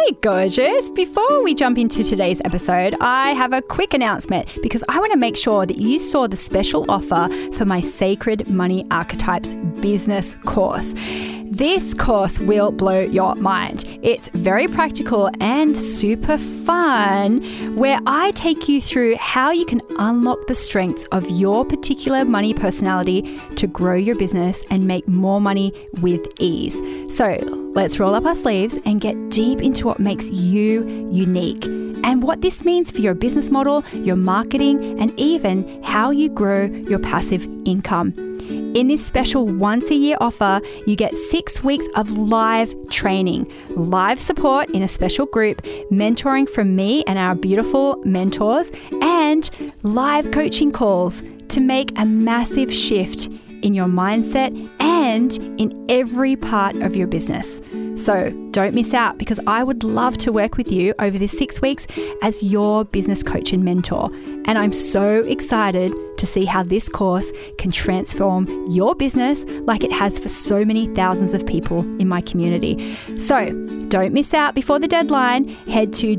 Hey, gorgeous. Before we jump into today's episode, I have a quick announcement because I want to make sure that you saw the special offer for my Sacred Money Archetypes business course. This course will blow your mind. It's very practical and super fun, where I take you through how you can unlock the strengths of your particular money personality to grow your business and make more money with ease. So let's roll up our sleeves and get deep into what makes you unique and what this means for your business model, your marketing, and even how you grow your passive income. In this special once-a-year offer, you get 6 weeks of live training, live support in a special group, mentoring from me and our beautiful mentors, and live coaching calls to make a massive shift in your mindset and in every part of your business. So don't miss out, because I would love to work with you over this 6 weeks as your business coach and mentor. And I'm so excited to see how this course can transform your business like it has for so many thousands of people in my community. So don't miss out before the deadline. Head to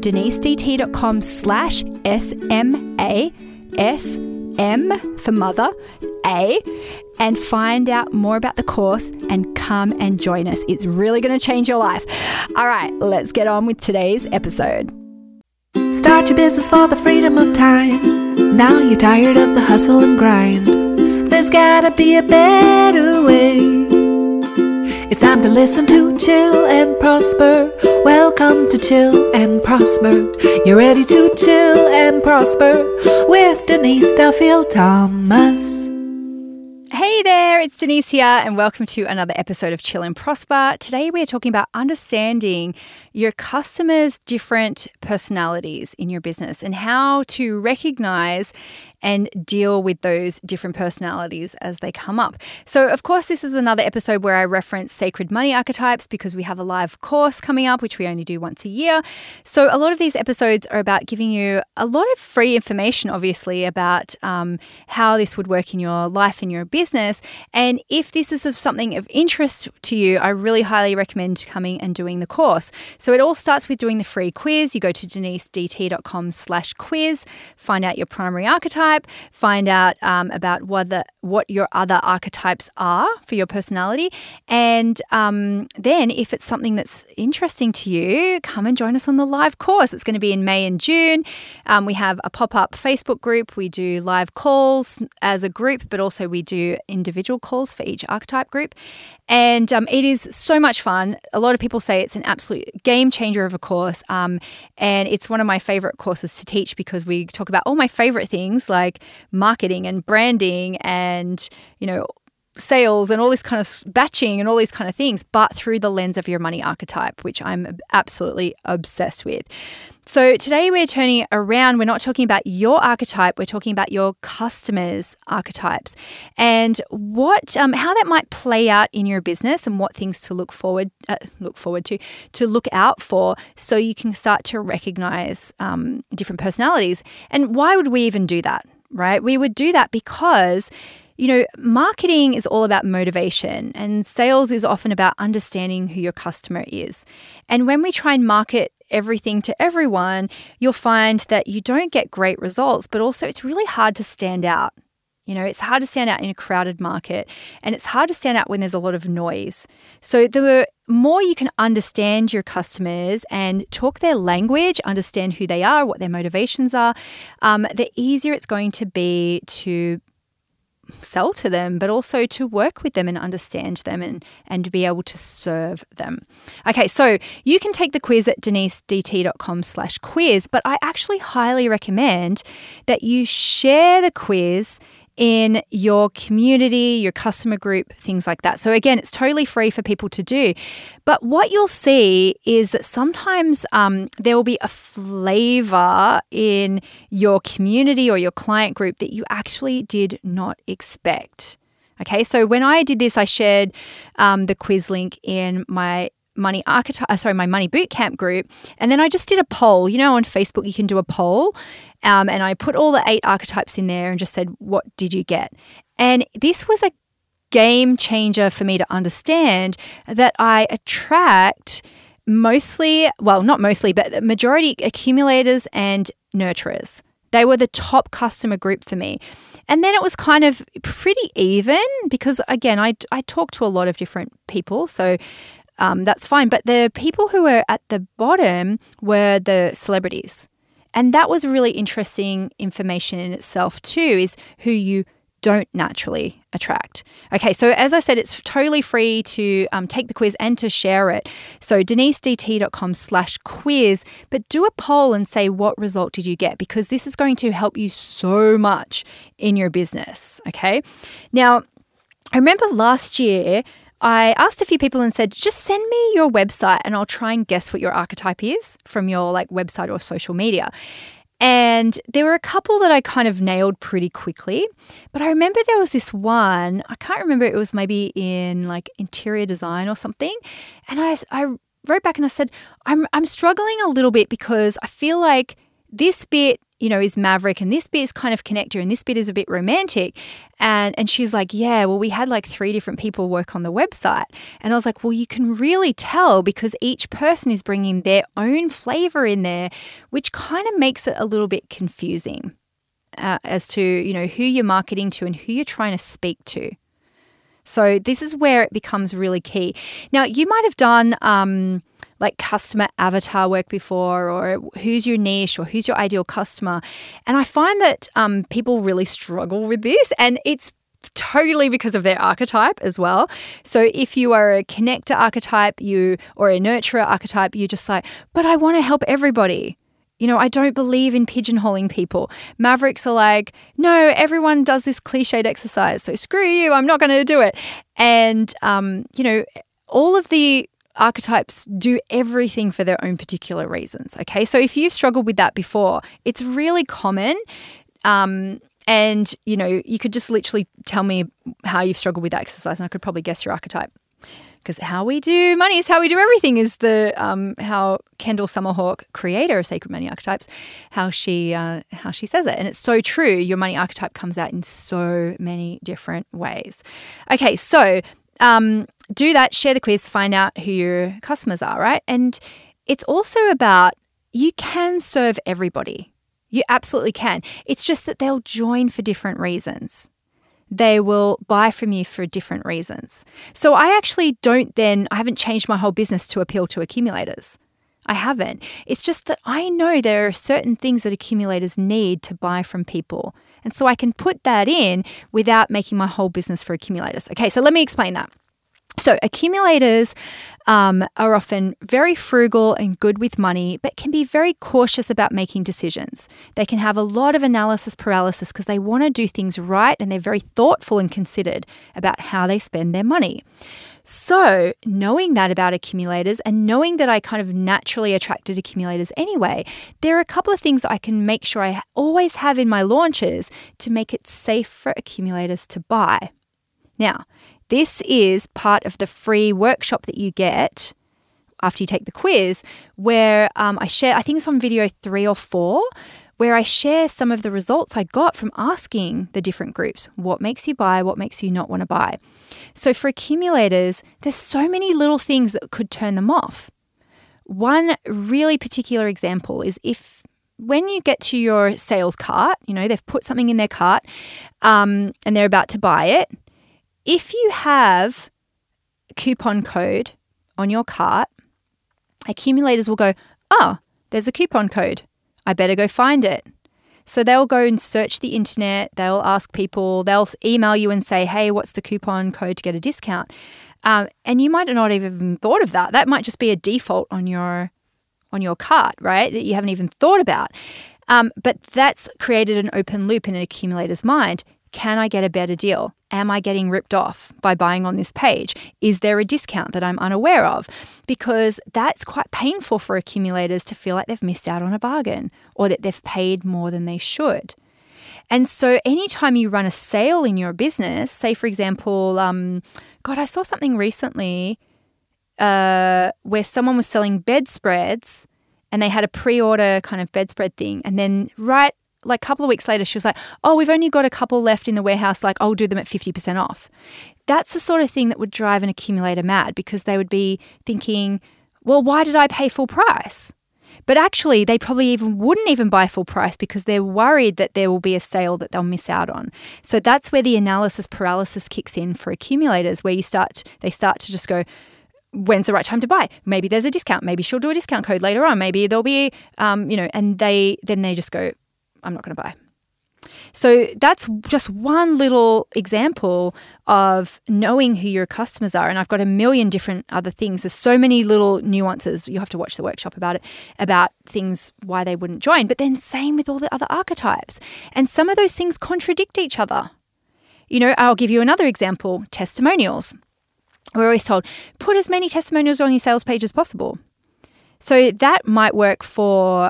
denisedt.com/SMA, SM for mother, A, and find out more about the course and come and join us. It's really going to change your life. All right, let's get on with today's episode. Start your business for the freedom of time. Now you're tired of the hustle and grind. There's gotta be a better way. It's time to listen to Chill and Prosper. Welcome to Chill and Prosper. You're ready to chill and prosper with Denise Duffield Thomas. Hey there, it's Denise here, and welcome to another episode of Chill and Prosper. Today we are talking about understanding your customers' different personalities in your business and how to recognize and deal with those different personalities as they come up. So, of course, this is another episode where I reference Sacred Money Archetypes because we have a live course coming up, which we only do once a year. So a lot of these episodes are about giving you a lot of free information, obviously, about how this would work in your life and your business. And if this is of something of interest to you, I really highly recommend coming and doing the course. So it all starts with doing the free quiz. You go to denisedt.com/quiz, find out your primary archetype, find out about what your other archetypes are for your personality. And then if it's something that's interesting to you, come and join us on the live course. It's going to be in May and June. We have a pop-up Facebook group. We do live calls as a group, but also we do individual calls for each archetype group. And it is so much fun. A lot of people say it's an absolute game changer of a course. And it's one of my favorite courses to teach because we talk about all my favorite things like marketing and branding and, sales and all this kind of batching and all these kind of things, but through the lens of your money archetype, which I'm absolutely obsessed with. So today we're turning around. We're not talking about your archetype. We're talking about your customers' archetypes and how that might play out in your business and what things to look forward to look out for, so you can start to recognize different personalities. And why would we even do that, right? We would do that because marketing is all about motivation, and sales is often about understanding who your customer is. And when we try and market everything to everyone, you'll find that you don't get great results, but also it's really hard to stand out. It's hard to stand out in a crowded market, and it's hard to stand out when there's a lot of noise. So the more you can understand your customers and talk their language, understand who they are, what their motivations are, the easier it's going to be to sell to them, but also to work with them and understand them and to be able to serve them. Okay, so you can take the quiz at denisedt.com/quiz, but I actually highly recommend that you share the quiz in your community, your customer group, things like that. So again, it's totally free for people to do. But what you'll see is that sometimes there will be a flavor in your community or your client group that you actually did not expect. So when I did this, I shared the quiz link in my my money bootcamp group. And then I just did a poll. On Facebook, you can do a poll. And I put all the 8 archetypes in there and just said, what did you get? And this was a game changer for me to understand that I attract mostly, well, not mostly, but the majority accumulators and nurturers. They were the top customer group for me. And then it was kind of pretty even because, again, I talk to a lot of different people, so that's fine. But the people who were at the bottom were the celebrities. And that was really interesting information in itself too, is who you don't naturally attract. Okay, so as I said, it's totally free to take the quiz and to share it. So denisedt.com/quiz, but do a poll and say what result did you get, because this is going to help you so much in your business, okay? Now, I remember last year I asked a few people and said, just send me your website and I'll try and guess what your archetype is from your website or social media. And there were a couple that I kind of nailed pretty quickly. But I remember there was this one, I can't remember, it was maybe in interior design or something. And I wrote back and I said, I'm struggling a little bit because I feel like this bit, is maverick and this bit is kind of connector and this bit is a bit romantic. And she's like, yeah, well, we had 3 different people work on the website. And I was like, well, you can really tell because each person is bringing their own flavor in there, which kind of makes it a little bit confusing as to, who you're marketing to and who you're trying to speak to. So this is where it becomes really key. Now, you might have done customer avatar work before, or who's your niche or who's your ideal customer. And I find that people really struggle with this, and it's totally because of their archetype as well. So if you are a connector archetype, or a nurturer archetype, you're just like, but I want to help everybody. I don't believe in pigeonholing people. Mavericks are like, no, everyone does this cliched exercise, so screw you, I'm not going to do it. And, all of the archetypes do everything for their own particular reasons, okay? So if you've struggled with that before, it's really common. And, you could just literally tell me how you've struggled with that exercise and I could probably guess your archetype. Because how we do money is how we do everything is the how Kendall Summerhawk, creator of Sacred Money Archetypes, how she says it. And it's so true. Your money archetype comes out in so many different ways. Okay, so do that, share the quiz, find out who your customers are, right? And it's also about you can serve everybody. You absolutely can. It's just that they'll join for different reasons. They will buy from you for different reasons. So I actually I haven't changed my whole business to appeal to accumulators. I haven't. It's just that I know there are certain things that accumulators need to buy from people. And so I can put that in without making my whole business for accumulators. Okay, so let me explain that. So accumulators are often very frugal and good with money, but can be very cautious about making decisions. They can have a lot of analysis paralysis because they want to do things right and they're very thoughtful and considered about how they spend their money. So knowing that about accumulators and knowing that I kind of naturally attracted accumulators anyway, there are a couple of things I can make sure I always have in my launches to make it safe for accumulators to buy. Now, this is part of the free workshop that you get after you take the quiz where I share, I think it's on video 3 or 4, where I share some of the results I got from asking the different groups. What makes you buy? What makes you not want to buy? So for accumulators, there's so many little things that could turn them off. One really particular example is when you get to your sales cart, they've put something in their cart and they're about to buy it. If you have a coupon code on your cart, accumulators will go, oh, there's a coupon code. I better go find it. So they'll go and search the internet. They'll ask people. They'll email you and say, hey, what's the coupon code to get a discount? And you might not have even thought of that. That might just be a default on your cart, right, that you haven't even thought about. But that's created an open loop in an accumulator's mind. Can I get a better deal? Am I getting ripped off by buying on this page? Is there a discount that I'm unaware of? Because that's quite painful for accumulators to feel like they've missed out on a bargain or that they've paid more than they should. And so anytime you run a sale in your business, say for example, I saw something recently where someone was selling bedspreads and they had a pre-order kind of bedspread thing, and then a couple of weeks later, she was like, oh, we've only got a couple left in the warehouse. I'll do them at 50% off. That's the sort of thing that would drive an accumulator mad because they would be thinking, well, why did I pay full price? But actually, they probably wouldn't even buy full price because they're worried that there will be a sale that they'll miss out on. So that's where the analysis paralysis kicks in for accumulators, where they start to just go, when's the right time to buy? Maybe there's a discount. Maybe she'll do a discount code later on. Maybe there'll be, and they just go, I'm not going to buy. So that's just one little example of knowing who your customers are. And I've got a million different other things. There's so many little nuances. You have to watch the workshop about it, about things why they wouldn't join. But then same with all the other archetypes. And some of those things contradict each other. I'll give you another example, testimonials. We're always told, put as many testimonials on your sales page as possible. So that might work for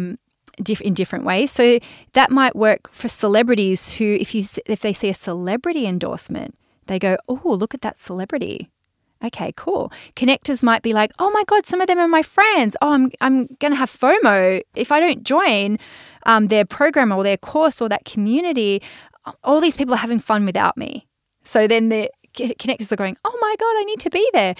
in different ways. So that might work for celebrities who, if they see a celebrity endorsement, they go, oh, look at that celebrity. Okay, cool. Connectors might be like, oh my God, some of them are my friends. Oh, I'm going to have FOMO if I don't join their program or their course or that community. All these people are having fun without me. So then the connectors are going, oh my God, I need to be there.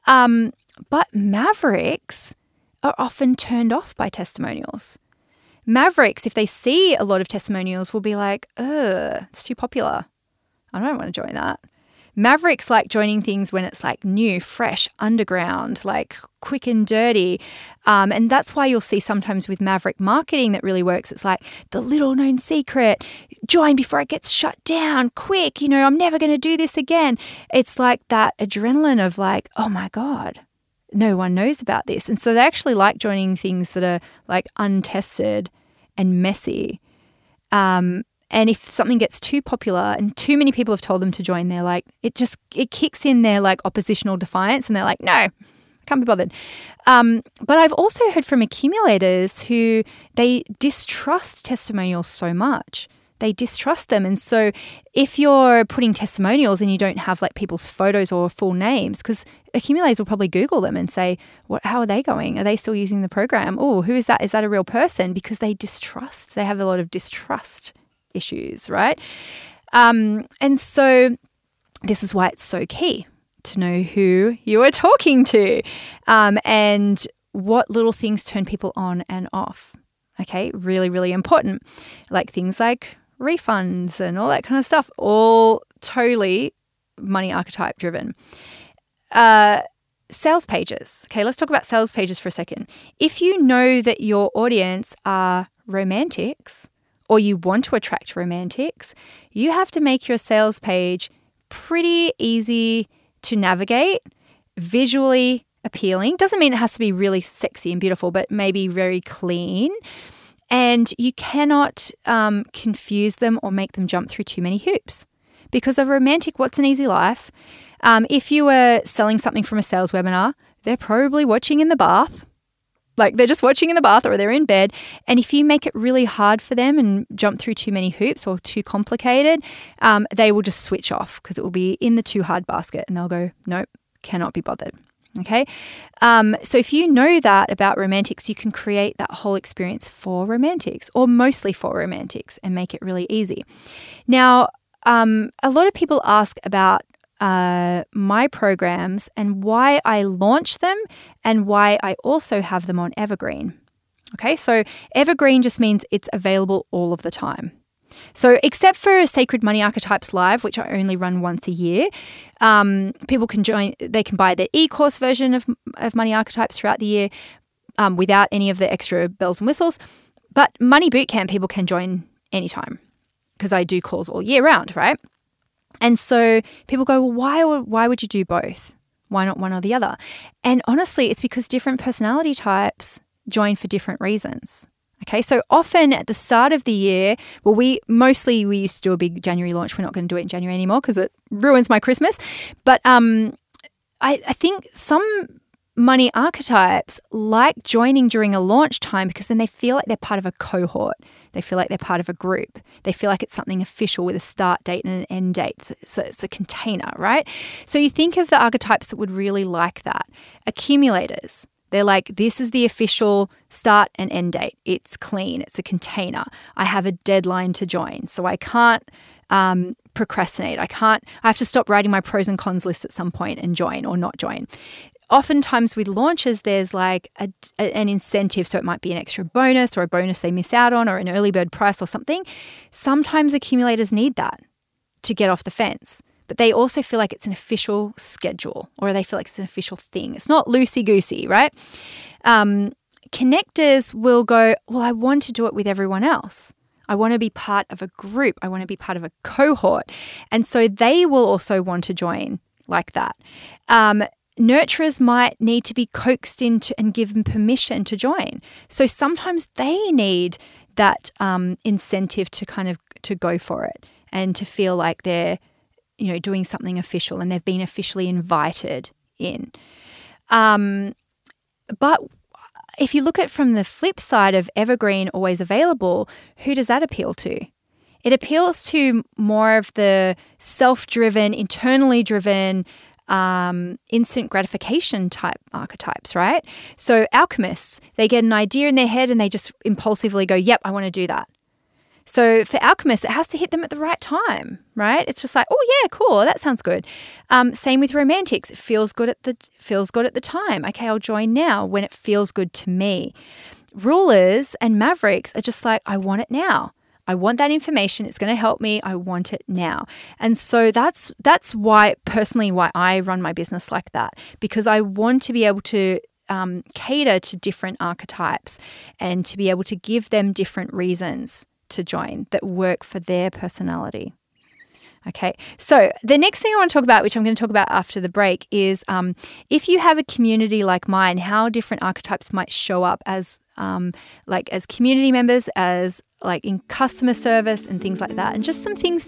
But mavericks are often turned off by testimonials. Mavericks, if they see a lot of testimonials, will be like, it's too popular. I don't want to join that. Mavericks like joining things when it's like new, fresh, underground, like quick and dirty. And that's why you'll see sometimes with Maverick marketing that really works. It's like the little known secret, join before it gets shut down, quick, I'm never going to do this again. It's like that adrenaline of like, oh my God, no one knows about this. And so they actually like joining things that are like untested and messy. And if something gets too popular and too many people have told them to join, they're like, it kicks in their like oppositional defiance and they're like, no, I can't be bothered. But I've also heard from accumulators who they distrust testimonials so much. They distrust them. And so if you're putting testimonials and you don't have like people's photos or full names, because accumulators will probably Google them and say, how are they going? Are they still using the program? Oh, who is that? Is that a real person? Because they distrust. They have a lot of distrust issues, right? And so this is why it's so key to know who you are talking to and what little things turn people on and off. Okay, really, really important. Like things like refunds and all that kind of stuff, all totally money archetype driven. Sales pages. Okay, let's talk about sales pages for a second. If you know that your audience are romantics or you want to attract romantics, you have to make your sales page pretty easy to navigate, visually appealing. Doesn't mean it has to be really sexy and beautiful, but maybe very clean. And you cannot confuse them or make them jump through too many hoops. Because a romantic, what's an easy life? If you were selling something from a sales webinar, they're probably watching in the bath. Like they're just watching in the bath or they're in bed. And if you make it really hard for them and jump through too many hoops or too complicated, they will just switch off because it will be in the too hard basket and they'll go, nope, cannot be bothered. Okay. So if you know that about romantics, you can create that whole experience for romantics or mostly for romantics and make it really easy. Now, a lot of people ask about my programs and why I launch them and why I also have them on Evergreen. Okay. So Evergreen just means it's available all of the time. So except for Sacred Money Archetypes Live, which I only run once a year, people can join, they can buy the e-course version of Money Archetypes throughout the year without any of the extra bells and whistles. But Money Bootcamp people can join anytime because I do calls all year round, right? And so people go, well, why would you do both? Why not one or the other? And honestly, it's because different personality types join for different reasons. Okay, so often at the start of the year, well, we used to do a big January launch. We're not going to do it in January anymore because it ruins my Christmas. But I think some money archetypes like joining during a launch time because then they feel like they're part of a cohort. They feel like they're part of a group. They feel like it's something official with a start date and an end date. So it's a container, right? So you think of the archetypes that would really like that. Accumulators. They're like, this is the official start and end date. It's clean. It's a container. I have a deadline to join. So I can't procrastinate. I have to stop writing my pros and cons list at some point and join or not join. Oftentimes with launches, there's like an incentive. So it might be an extra bonus or a bonus they miss out on or an early bird price or something. Sometimes accumulators need that to get off the fence. But they also feel like it's an official schedule or they feel like it's an official thing. It's not loosey-goosey, right? Connectors will go, well, I want to do it with everyone else. I want to be part of a group. I want to be part of a cohort. And so they will also want to join like that. Nurturers might need to be coaxed into and given permission to join. So sometimes they need that incentive to go for it and to feel like they're doing something official and they've been officially invited in. But if you look at from the flip side of evergreen, always available, who does that appeal to? It appeals to more of the self-driven, internally driven, instant gratification type archetypes, right? So alchemists, they get an idea in their head and they just impulsively go, yep, I want to do that. So for alchemists, it has to hit them at the right time, right? It's just like, oh yeah, cool, that sounds good. Same with romantics. It feels good at the time. Okay, I'll join now when it feels good to me. Rulers and mavericks are just like, I want it now. I want that information. It's going to help me. I want it now. And so that's why I run my business like that, because I want to be able to cater to different archetypes and to be able to give them different reasons to join that work for their personality. Okay, so the next thing I want to talk about, which I'm going to talk about after the break, is if you have a community like mine, how different archetypes might show up as as community members, as like in customer service and things like that, and just some things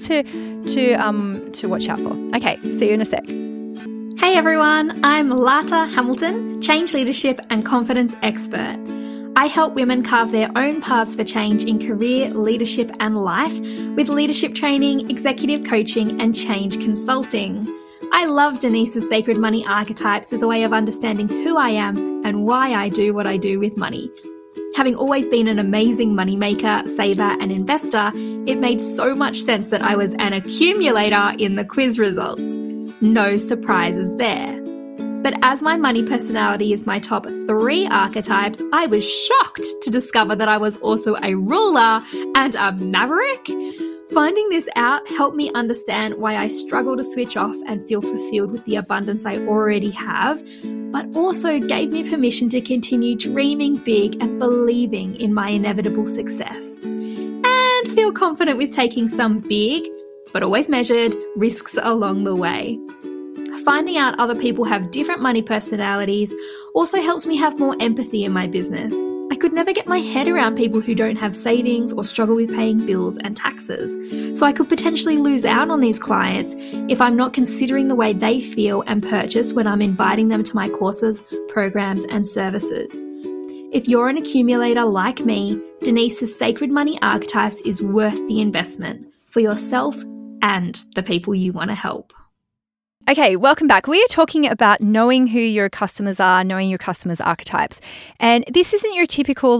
to watch out for. Okay, see you in a sec. Hey everyone, I'm Lata Hamilton, change leadership and confidence expert. I help women carve their own paths for change in career, leadership and life with leadership training, executive coaching and change consulting. I love Denise's Sacred Money Archetypes as a way of understanding who I am and why I do what I do with money. Having always been an amazing moneymaker, saver and investor, it made so much sense that I was an accumulator in the quiz results. No surprises there. But as my money personality is my top 3 archetypes, I was shocked to discover that I was also a ruler and a maverick. Finding this out helped me understand why I struggle to switch off and feel fulfilled with the abundance I already have, but also gave me permission to continue dreaming big and believing in my inevitable success. And feel confident with taking some big, but always measured, risks along the way. Finding out other people have different money personalities also helps me have more empathy in my business. I could never get my head around people who don't have savings or struggle with paying bills and taxes. So I could potentially lose out on these clients if I'm not considering the way they feel and purchase when I'm inviting them to my courses, programs, and services. If you're an accumulator like me, Denise's Sacred Money Archetypes is worth the investment for yourself and the people you want to help. Okay, welcome back. We are talking about knowing who your customers are, knowing your customers' archetypes. And this isn't your typical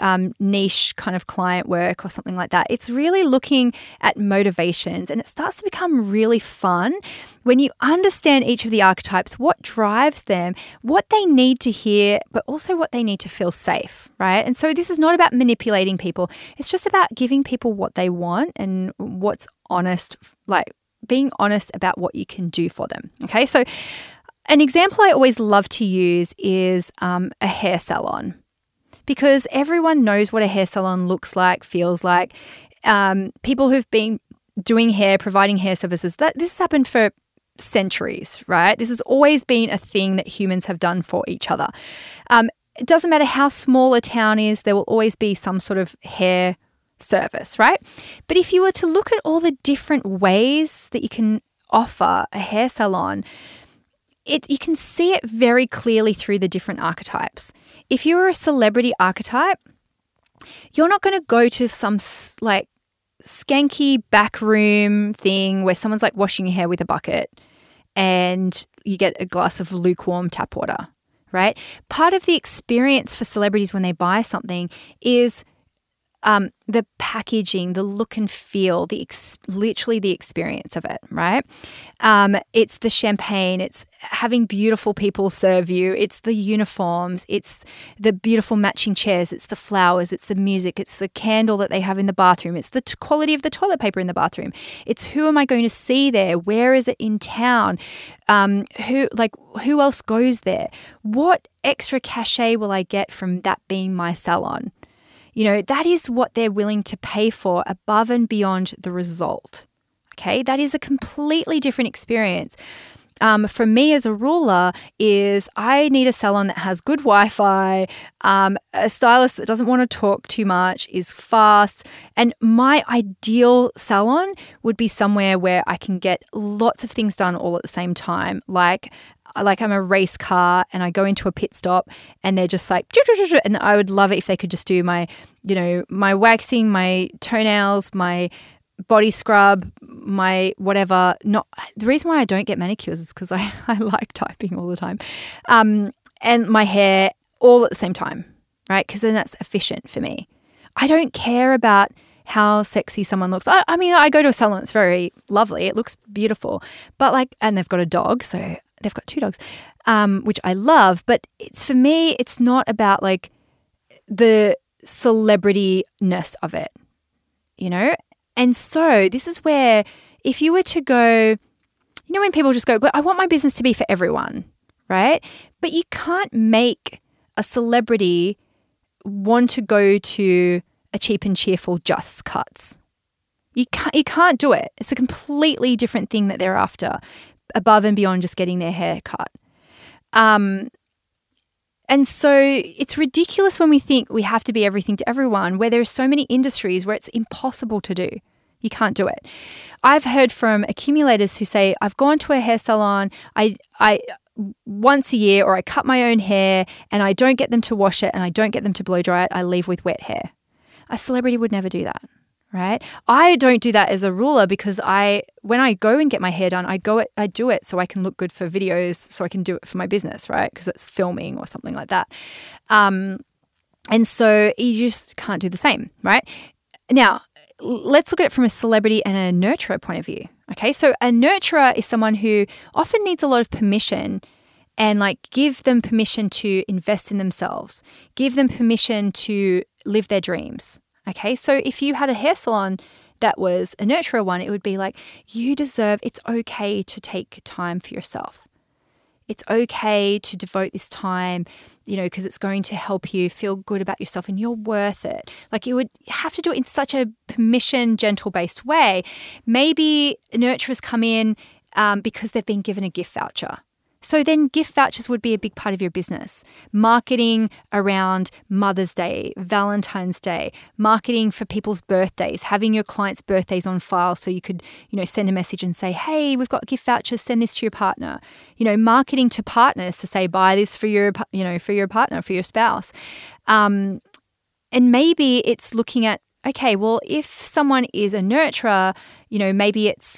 niche kind of client work or something like that. It's really looking at motivations, and it starts to become really fun when you understand each of the archetypes, what drives them, what they need to hear, but also what they need to feel safe, right? And so this is not about manipulating people. It's just about giving people what they want and what's honest, being honest about what you can do for them. Okay, so an example I always love to use is a hair salon, because everyone knows what a hair salon looks like, feels like. People who've been doing hair, providing hair services, this has happened for centuries, right? This has always been a thing that humans have done for each other. It doesn't matter how small a town is, there will always be some sort of hair service, right? But if you were to look at all the different ways that you can offer a hair salon, you can see it very clearly through the different archetypes. If you're a celebrity archetype, you're not going to go to some skanky backroom thing where someone's washing your hair with a bucket and you get a glass of lukewarm tap water, right? Part of the experience for celebrities when they buy something is the packaging, the look and feel, literally the experience of it, right? It's the champagne, it's having beautiful people serve you, it's the uniforms, it's the beautiful matching chairs, it's the flowers, it's the music, it's the candle that they have in the bathroom, it's the quality of the toilet paper in the bathroom, it's who am I going to see there, where is it in town, who else goes there, what extra cachet will I get from that being my salon? That is what they're willing to pay for above and beyond the result. Okay, that is a completely different experience. For me as a ruler is I need a salon that has good Wi-Fi, a stylist that doesn't want to talk too much, is fast. And my ideal salon would be somewhere where I can get lots of things done all at the same time. Like I'm a race car and I go into a pit stop and they're just like, and I would love it if they could just do my waxing, my toenails, my body scrub, my whatever. The reason why I don't get manicures is because I like typing all the time. And my hair all at the same time, right? Because then that's efficient for me. I don't care about how sexy someone looks. I mean, I go to a salon, it's very lovely. It looks beautiful. But and they've got a dog, so they've got 2 dogs, which I love. But for me, it's not about the celebrity-ness of it, And so this is where if you were to go, when people just go, but I want my business to be for everyone, right? But you can't make a celebrity want to go to a cheap and cheerful Just Cuts. You can't do it. It's a completely different thing that they're after, above and beyond just getting their hair cut. And so it's ridiculous when we think we have to be everything to everyone, where there are so many industries where it's impossible to do. You can't do it. I've heard from accumulators who say, I've gone to a hair salon, I once a year, or I cut my own hair and I don't get them to wash it and I don't get them to blow dry it, I leave with wet hair. A celebrity would never do that, right? I don't do that as a ruler because when I go and get my hair done, I do it so I can look good for videos, so I can do it for my business, right? Because it's filming or something like that. And so you just can't do the same, right? Now, let's look at it from a celebrity and a nurturer point of view. Okay, so a nurturer is someone who often needs a lot of permission and give them permission to invest in themselves, give them permission to live their dreams. Okay, so if you had a hair salon that was a nurturer one, it would be it's okay to take time for yourself. It's okay to devote this time, because it's going to help you feel good about yourself and you're worth it. You would have to do it in such a permission, gentle-based way. Maybe nurturers come in because they've been given a gift voucher. So then gift vouchers would be a big part of your business. Marketing around Mother's Day, Valentine's Day, marketing for people's birthdays, having your clients' birthdays on file so you could, send a message and say, hey, we've got gift vouchers, send this to your partner. Marketing to partners to say, buy this for your partner, for your spouse. And maybe it's looking at, okay, well, if someone is a nurturer, maybe it's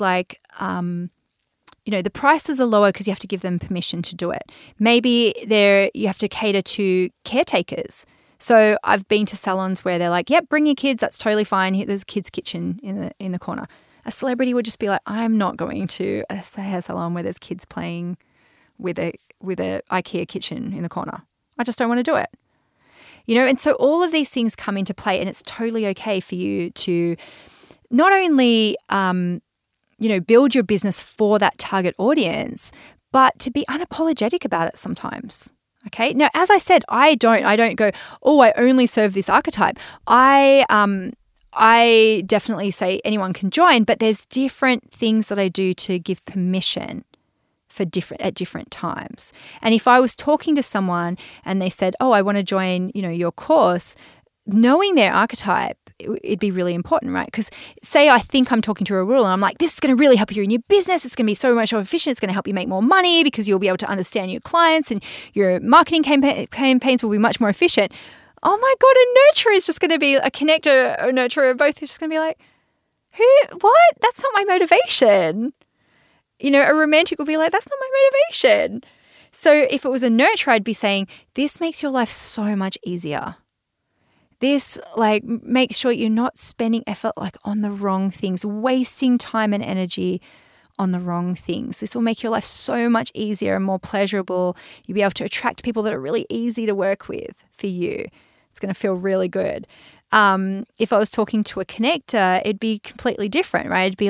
the prices are lower because you have to give them permission to do it. Maybe you have to cater to caretakers. So I've been to salons where they're like, yep, bring your kids, that's totally fine. There's a kids' kitchen in the corner. A celebrity would just be like, I'm not going to a hair salon where there's kids playing with a IKEA kitchen in the corner. I just don't want to do it. And so all of these things come into play, and it's totally okay for you to not only build your business for that target audience, but to be unapologetic about it sometimes. Okay. Now, as I said, I don't go, oh, I only serve this archetype. I definitely say anyone can join, but there's different things that I do to give permission at different times. And if I was talking to someone and they said, oh, I want to join, your course, knowing their archetype, it'd be really important, right? Because say I think I'm talking to a ruler and I'm like, this is going to really help you in your business. It's going to be so much more efficient. It's going to help you make more money because you'll be able to understand your clients and your marketing campaigns will be much more efficient. Oh my God, a nurturer is just going to be a connector, a nurturer, both are just going to be like, what? That's not my motivation. A romantic will be like, that's not my motivation. So if it was a nurturer, I'd be saying, this makes your life so much easier. This make sure you're not spending effort on the wrong things, wasting time and energy on the wrong things. This will make your life so much easier and more pleasurable. You'll be able to attract people that are really easy to work with for you. It's going to feel really good. If I was talking to a connector, it'd be completely different, right? It'd be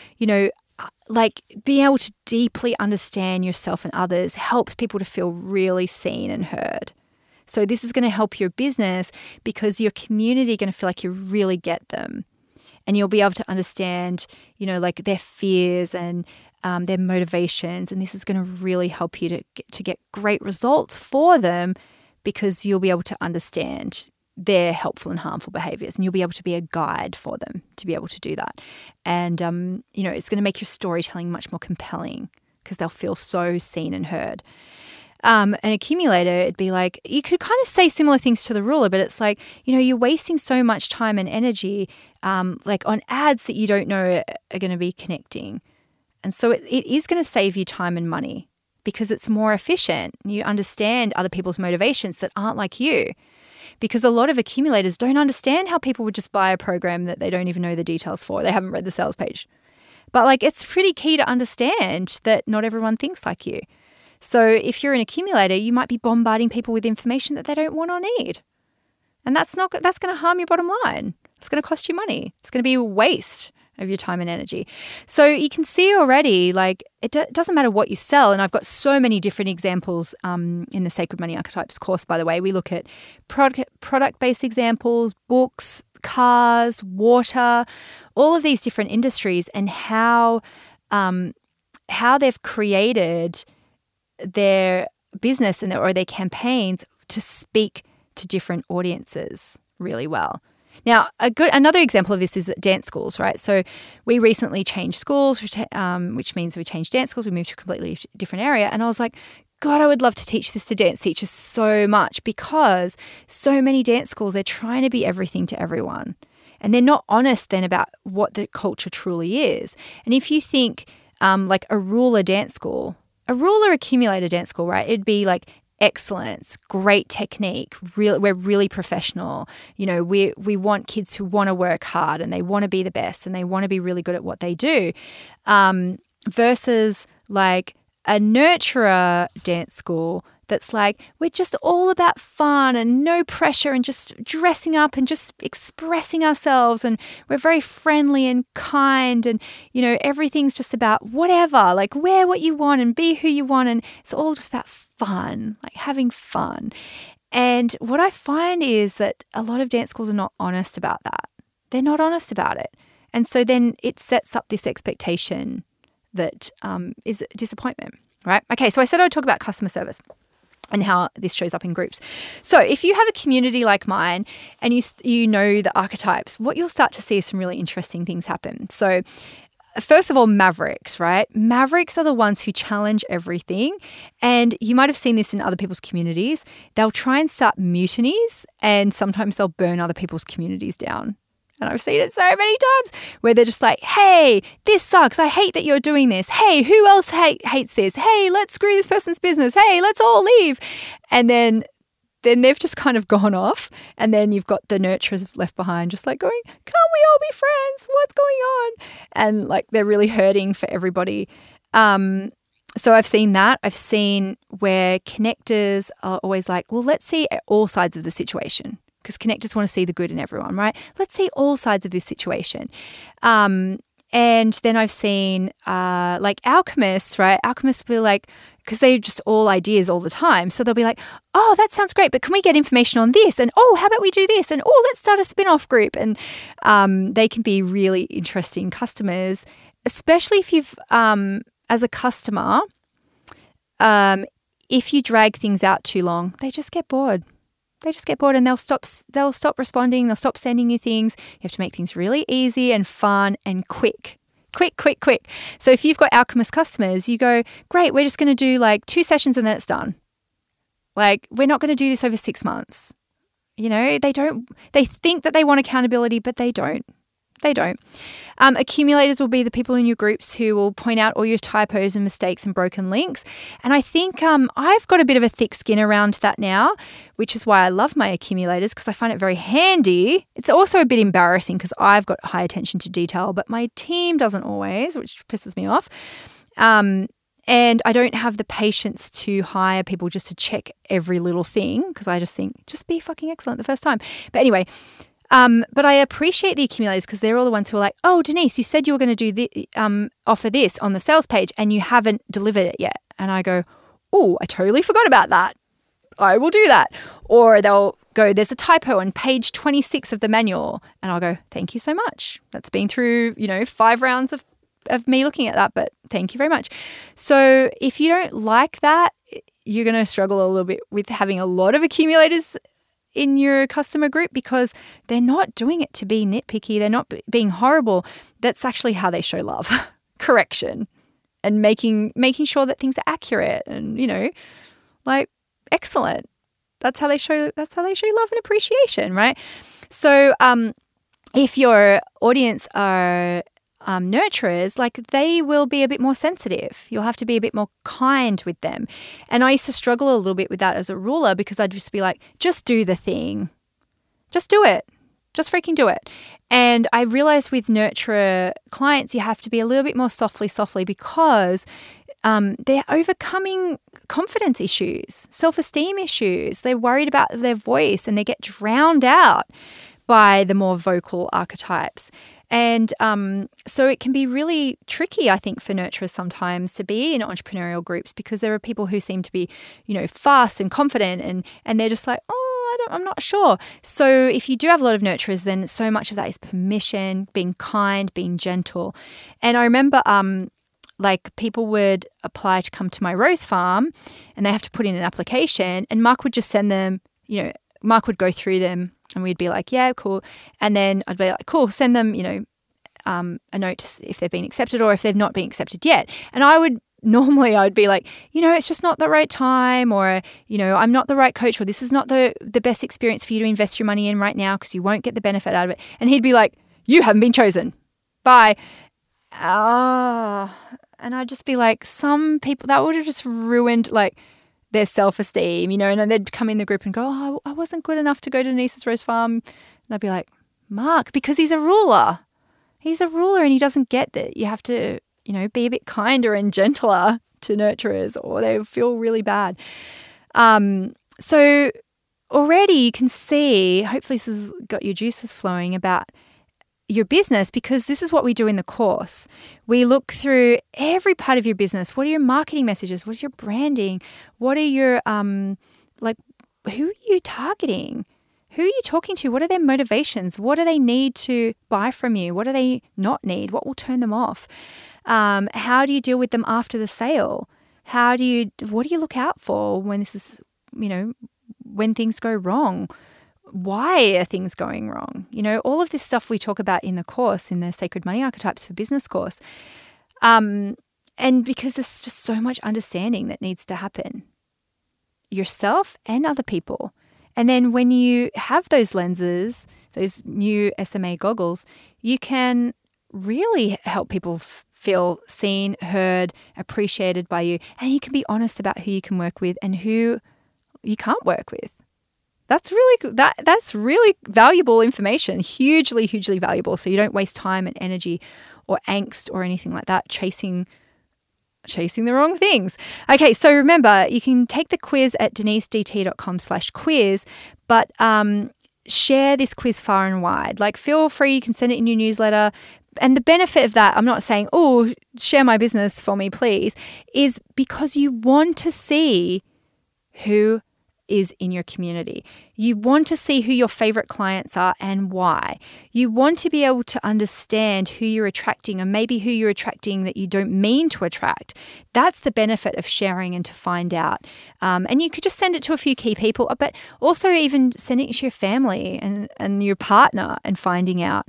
being able to deeply understand yourself and others helps people to feel really seen and heard. So this is going to help your business because your community are going to feel like you really get them. And you'll be able to understand, their fears and their motivations. And this is going to really help you to get great results for them because you'll be able to understand their helpful and harmful behaviors, and you'll be able to be a guide for them to be able to do that. And, it's going to make your storytelling much more compelling because they'll feel so seen and heard. An accumulator, it'd be you could kind of say similar things to the ruler, but it's you're wasting so much time and energy on ads that you don't know are going to be connecting. And so it is going to save you time and money because it's more efficient. You understand other people's motivations that aren't like you. Because a lot of accumulators don't understand how people would just buy a program that they don't even know the details for. They haven't read the sales page. But it's pretty key to understand that not everyone thinks like you. So if you're an accumulator, you might be bombarding people with information that they don't want or need. And that's going to harm your bottom line. It's going to cost you money. It's going to be a waste of your time and energy. So you can see already, it doesn't matter what you sell. And I've got so many different examples in the Sacred Money Archetypes course, by the way. We look at product-based examples, books, cars, water, all of these different industries and how they've created their business or their campaigns to speak to different audiences really well. Now, another example of this is at dance schools, right? So we recently changed schools, which means we changed dance schools. We moved to a completely different area. And I was like, God, I would love to teach this to dance teachers so much because so many dance schools, they're trying to be everything to everyone. And they're not honest then about what the culture truly is. And if you think a ruler dance school, a ruler accumulator dance school, right? It'd be excellence, great technique, we're really professional. We want kids who want to work hard and they want to be the best and they want to be really good at what they do, versus a nurturer dance school that's we're just all about fun and no pressure and just dressing up and just expressing ourselves and we're very friendly and kind and, everything's just about whatever, wear what you want and be who you want and it's all just about fun, having fun. And what I find is that a lot of dance schools are not honest about that. They're not honest about it. And so then it sets up this expectation that is disappointment, right? Okay, so I said I would talk about customer service and how this shows up in groups. So if you have a community like mine and you know the archetypes, what you'll start to see is some really interesting things happen. So first of all, mavericks, right? Mavericks are the ones who challenge everything. And you might have seen this in other people's communities. They'll try and start mutinies and sometimes they'll burn other people's communities down. And I've seen it so many times where they're just hey, this sucks. I hate that you're doing this. Hey, who else hates this? Hey, let's screw this person's business. Hey, let's all leave. And then they've just kind of gone off. And then you've got the nurturers left behind just going, can't we all be friends? What's going on? And they're really hurting for everybody. So I've seen that. I've seen where connectors are always well, let's see all sides of the situation. Because connectors want to see the good in everyone, right? Let's see all sides of this situation. And then I've seen alchemists, right? Alchemists will be because they're just all ideas all the time. So they'll be oh, that sounds great, but can we get information on this? And oh, how about we do this? And oh, let's start a spin-off group. And they can be really interesting customers, especially if you've, as a customer, if you drag things out too long, they just get bored. They just get bored and they'll stop responding. They'll stop sending you things. You have to make things really easy and fun and quick. Quick. So if you've got alchemist customers, you go, great, we're just going to do 2 sessions and then it's done. We're not going to do this over 6 months. They think that they want accountability, but they don't. They don't. Accumulators will be the people in your groups who will point out all your typos and mistakes and broken links. And I think I've got a bit of a thick skin around that now, which is why I love my accumulators, because I find it very handy. It's also a bit embarrassing because I've got high attention to detail, but my team doesn't always, which pisses me off. And I don't have the patience to hire people just to check every little thing, because I just think, just be fucking excellent the first time. But anyway, but I appreciate the accumulators because they're all the ones who are like, oh, Denise, you said you were going to do offer this on the sales page and you haven't delivered it yet. And I go, oh, I totally forgot about that. I will do that. Or they'll go, there's a typo on page 26 of the manual. And I'll go, thank you so much. That's been through, 5 rounds of me looking at that, but thank you very much. So if you don't like that, you're going to struggle a little bit with having a lot of accumulators in your customer group because they're not doing it to be nitpicky. They're not being horrible. That's actually how they show love. Correction and making sure that things are accurate and, excellent. That's how they show love and appreciation, right? So if your audience are nurturers, they will be a bit more sensitive. You'll have to be a bit more kind with them. And I used to struggle a little bit with that as a ruler because I'd just be like, just do the thing. Just do it. Just freaking do it. And I realized with nurturer clients, you have to be a little bit more softly because they're overcoming confidence issues, self-esteem issues. They're worried about their voice and they get drowned out by the more vocal archetypes. And so it can be really tricky, I think, for nurturers sometimes to be in entrepreneurial groups because there are people who seem to be, fast and confident and they're just like, I'm not sure. So if you do have a lot of nurturers, then so much of that is permission, being kind, being gentle. And I remember people would apply to come to my rose farm and they have to put in an application and Mark would just send them, Mark would go through them and we'd be like, yeah, cool. And then I'd be like, cool, send them, a note if they've been accepted or if they've not been accepted yet. And I'd be like, it's just not the right time or, I'm not the right coach or this is not the best experience for you to invest your money in right now because you won't get the benefit out of it. And he'd be like, you haven't been chosen. Bye. And I'd just be like, some people, that would have just ruined their self-esteem, and they'd come in the group and go, oh, I wasn't good enough to go to Denise's Rose Farm. And I'd be like, Mark, because he's a ruler. He's a ruler and he doesn't get that you have to, be a bit kinder and gentler to nurturers or they feel really bad. So already you can see, hopefully this has got your juices flowing about your business because this is what we do in the course. We look through every part of your business. What are your marketing messages? What is your branding? What are your, who are you targeting? Who are you talking to? What are their motivations? What do they need to buy from you? What do they not need? What will turn them off? How do you deal with them after the sale? What do you look out for when this is, when things go wrong? Why are things going wrong? All of this stuff we talk about in the course, in the Sacred Money Archetypes for Business course. And because there's just so much understanding that needs to happen. Yourself and other people. And then when you have those lenses, those new SMA goggles, you can really help people feel seen, heard, appreciated by you. And you can be honest about who you can work with and who you can't work with. That's really valuable information, hugely, hugely valuable. So you don't waste time and energy or angst or anything like that chasing the wrong things. Okay, so remember, you can take the quiz at denisedt.com/quiz, but share this quiz far and wide. Feel free, you can send it in your newsletter. And the benefit of that, I'm not saying, oh, share my business for me, please, is because you want to see who is in your community. You want to see who your favorite clients are and why. You want to be able to understand who you're attracting and maybe who you're attracting that you don't mean to attract. That's the benefit of sharing and to find out. And you could just send it to a few key people, but also even sending it to your family and your partner and finding out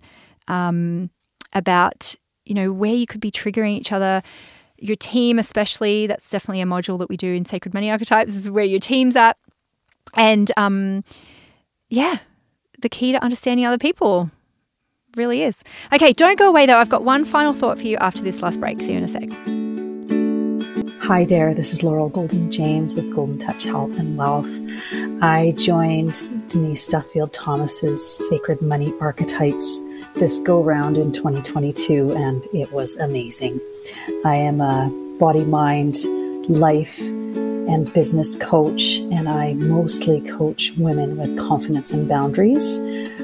about, where you could be triggering each other. Your team especially, that's definitely a module that we do in Sacred Money Archetypes, is where your team's at. And, the key to understanding other people. really is. Okay, don't go away though. I've got one final thought for you after this last break. See you in a sec. Hi there, this is Laurel Golden James with Golden Touch Health and Wealth. I joined Denise Duffield Thomas's Sacred Money Archetypes this go-round in 2022, and it was amazing. I am a body, mind, life, and business coach, and I mostly coach women with confidence and boundaries.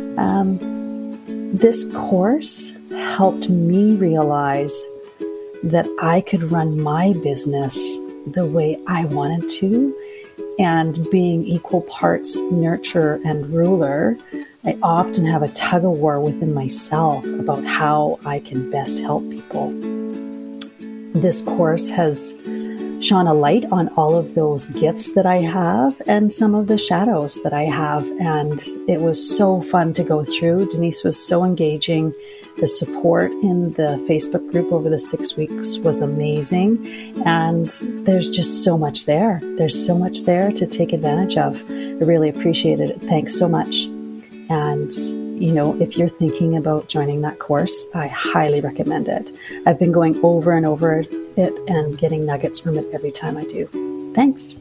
This course helped me realize that I could run my business the way I wanted to, and being equal parts nurturer and ruler, I often have a tug of war within myself about how I can best help people. This course has shone a light on all of those gifts that I have and some of the shadows that I have, and it was so fun to go through. Denise was so engaging. The support in the Facebook group over the 6 weeks was amazing, and there's just so much there. There's so much there to take advantage of. I really appreciated it. Thanks so much. And, if you're thinking about joining that course, I highly recommend it. I've been going over and over it and getting nuggets from it every time I do. Thanks.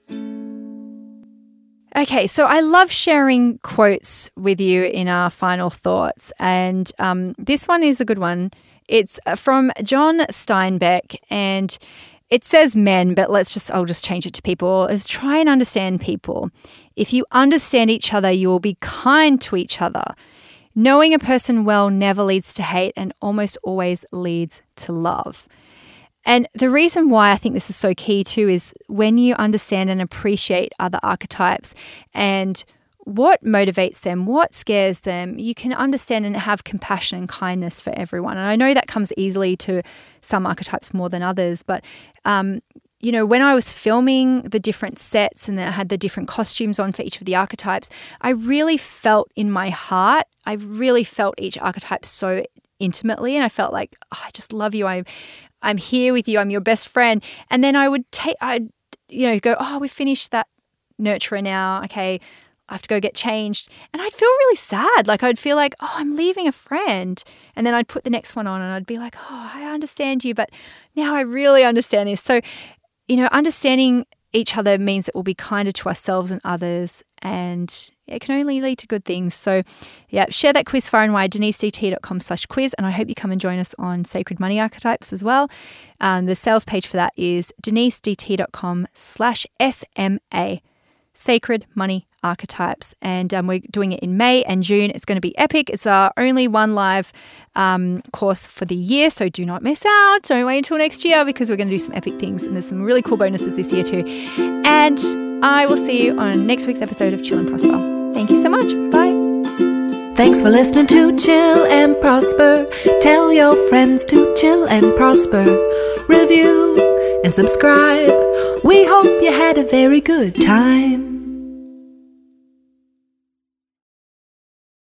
Okay, so I love sharing quotes with you in our final thoughts, and this one is a good one. It's from John Steinbeck, and it says men, but I'll just change it to people. Is try and understand people. If you understand each other, you will be kind to each other. Knowing a person well never leads to hate and almost always leads to love. And the reason why I think this is so key too is when you understand and appreciate other archetypes and what motivates them, what scares them, you can understand and have compassion and kindness for everyone. And I know that comes easily to some archetypes more than others, but when I was filming the different sets and I had the different costumes on for each of the archetypes, I really felt in my heart, I really felt each archetype so intimately, and I felt like, I just love you. I'm here with you. I'm your best friend. And then I'd go, we finished that nurturer now. Okay, I have to go get changed. And I'd feel really sad. Like I'd feel like, I'm leaving a friend. And then I'd put the next one on and I'd be like, I understand you, but now I really understand this. So, understanding each other means that we'll be kinder to ourselves and others, and it can only lead to good things. So share that quiz far and wide, denisedt.com/quiz, and I hope you come and join us on Sacred Money Archetypes as well. The sales page for that is denisedt.com/SMA, Sacred Money Archetypes, and we're doing it in May and June. It's going to be epic. It's our only one live course for the year, so do not miss out. Don't wait until next year, because we're going to do some epic things, and there's some really cool bonuses this year too. And I will see you on next week's episode of Chill and Prosper. Thank you so much. Bye. Thanks for listening to Chill and Prosper. Tell your friends to chill and prosper. Review and subscribe. We hope you had a very good time.